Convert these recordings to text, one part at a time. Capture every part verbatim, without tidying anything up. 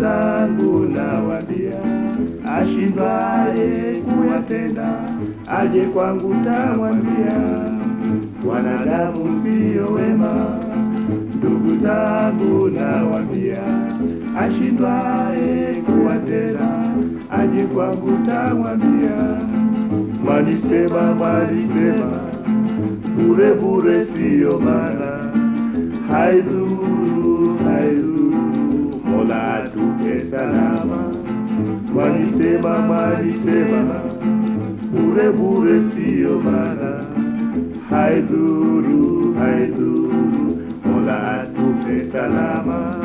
zangu nawaambia, ashindwaye kuyatenda aje kwangu tamwambia. Wanadamu sio wema, ndugu zangu nawaambia, ashindwaye kuyatenda aje kwangu tamwambia. Mwalisema, mwalisema, bure bure sio maana, haidhuru, haidhuru, Mola atupe salama. Mwalisema, mwalisema, bure bure sio maana, haidhuru, haidhuru, Mola atupe salama.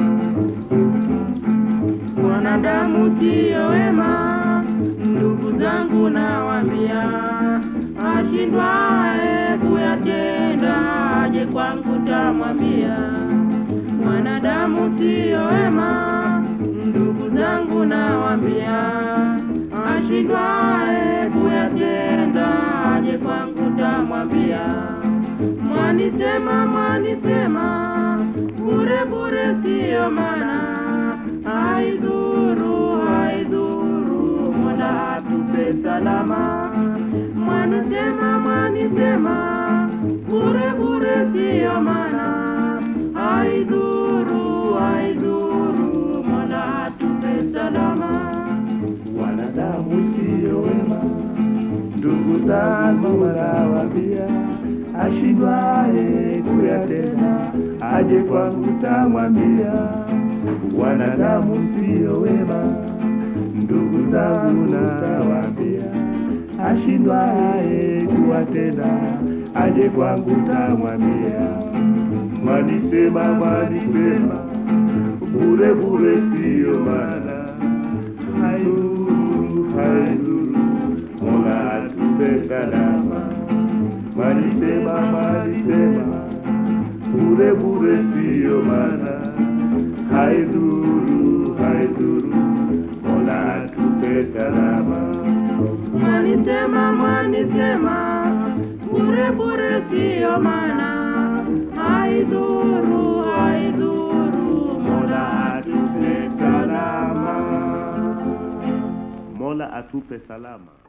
Wanadamu sio wema, ndugu zangu nawaambia, ashindwaye kuyatenda aje kwangu tamwambia. Wanadamu sio wema, ndugu zangu nawaambia, ashindwaye kuyatenda aje kwangu tamwambia. Mwanisema, mwanisema, bure bure sio maana, haidhuru, haidhuru, Mola atupe salama. Mwanisema, mwanisema, bure bure sio maana, haidhuru, haidhuru, Mola atupe salama. Wanadamu sio wema, ndugu zangu nawaambia, ashindwaye kuyatenda aje kwangu tamwambia. Wanadamu sio wema, ndugu zangu nawaambia, ashindwaye kuyatenda aje kwangu tamwambia. Mwalisema, mwalisema, bure bure sio maana, haidhuru, haidhuru, Mola atupe salama. Mwalisema, mwalisema, bure bure sio maana, haidhuru, haidhuru, Mola atupe salama. Mwanisema, mwanisema, bure bure sio maana, haidhuru, haidhuru, Mola atupe salama. Mola atupe salama.